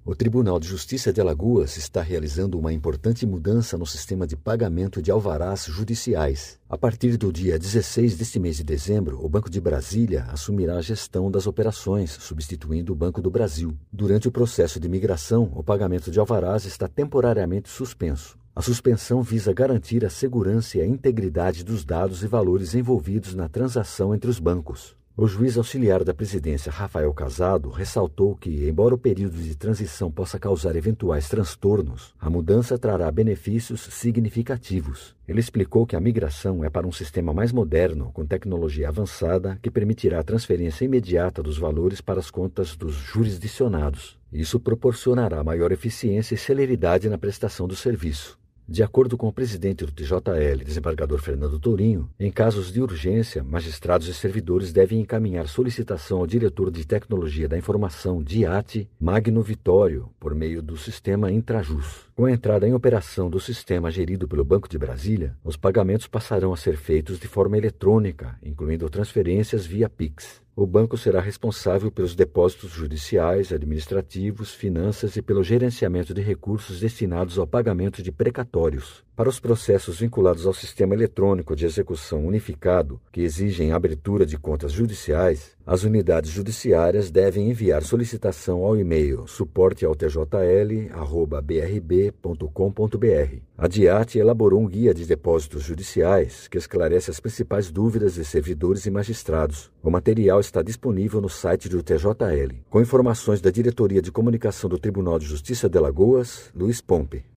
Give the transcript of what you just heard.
O Tribunal de Justiça de Alagoas está realizando uma importante mudança no sistema de pagamento de alvarás judiciais. A partir do dia 16 deste mês de dezembro, o Banco de Brasília assumirá a gestão das operações, substituindo o Banco do Brasil. Durante o processo de migração, o pagamento de alvarás está temporariamente suspenso. A suspensão visa garantir a segurança e a integridade dos dados e valores envolvidos na transação entre os bancos. O juiz auxiliar da presidência, Rafael Casado, ressaltou que, embora o período de transição possa causar eventuais transtornos, a mudança trará benefícios significativos. Ele explicou que a migração é para um sistema mais moderno, com tecnologia avançada, que permitirá a transferência imediata dos valores para as contas dos jurisdicionados. Isso proporcionará maior eficiência e celeridade na prestação do serviço. De acordo com o presidente do TJL, desembargador Fernando Tourinho, em casos de urgência, magistrados e servidores devem encaminhar solicitação ao diretor de Tecnologia da Informação, DIAT, Magno Vitório, por meio do sistema Intrajus. Com a entrada em operação do sistema gerido pelo Banco de Brasília, os pagamentos passarão a ser feitos de forma eletrônica, incluindo transferências via Pix. O banco será responsável pelos depósitos judiciais, administrativos, finanças e pelo gerenciamento de recursos destinados ao pagamento de precatórios. Para os processos vinculados ao sistema eletrônico de execução unificado, que exigem abertura de contas judiciais, as unidades judiciárias devem enviar solicitação ao e-mail suportealtjl@brb.com.br. A DIAT elaborou um guia de depósitos judiciais que esclarece as principais dúvidas de servidores e magistrados. O material está disponível no site do TJL. Com informações da Diretoria de Comunicação do Tribunal de Justiça de Alagoas, Luiz Pompe.